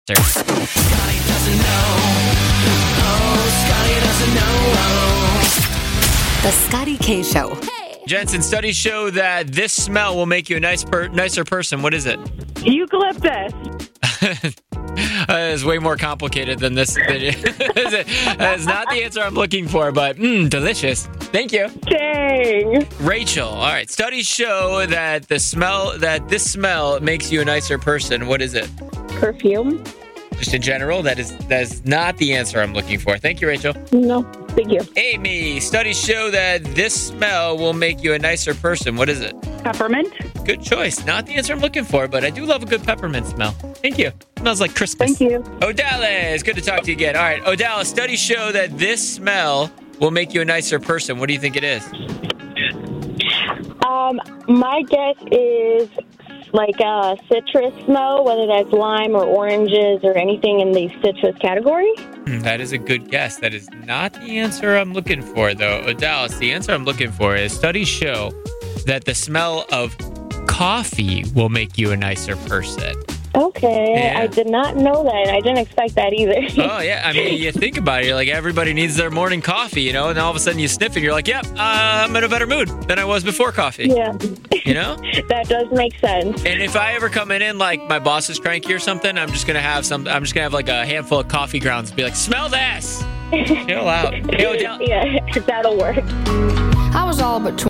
Scotty doesn't know. Oh, Scotty doesn't know. The Scotty K Show. Jensen, studies show that this smell will make you a nicer person. What is it? Eucalyptus. It's way more complicated than this. That's not the answer I'm looking for, but delicious. Thank you. Dang. Rachel, all right. Studies show that this smell makes you a nicer person. What is it? Perfume. Just in general, that is not the answer I'm looking for. Thank you, Rachel. No, thank you. Amy, studies show that this smell will make you a nicer person. What is it? Peppermint. Good choice. Not the answer I'm looking for, but I do love a good peppermint smell. Thank you. Smells like Christmas. Thank you. Odalis, good to talk to you again. All right, Odalis, studies show that this smell will make you a nicer person. What do you think it is? My guess is like a citrus smell, whether that's lime or oranges or anything in the citrus category. That is a good guess. That is not the answer I'm looking for, though. Odalis, the answer I'm looking for is studies show that the smell of coffee will make you a nicer person. Okay, Yeah. I did not know that. I didn't expect that either. Oh, yeah. I mean, you think about it. You're like, everybody needs their morning coffee, and all of a sudden you sniff it, and you're like, yep, I'm in a better mood than I was before coffee. Yeah, That does make sense. And if I ever come in, like, my boss is cranky or something, I'm just going to have like a handful of coffee grounds and be like, smell this! Chill out. Hey, Odell. Yeah, that'll work. I was all but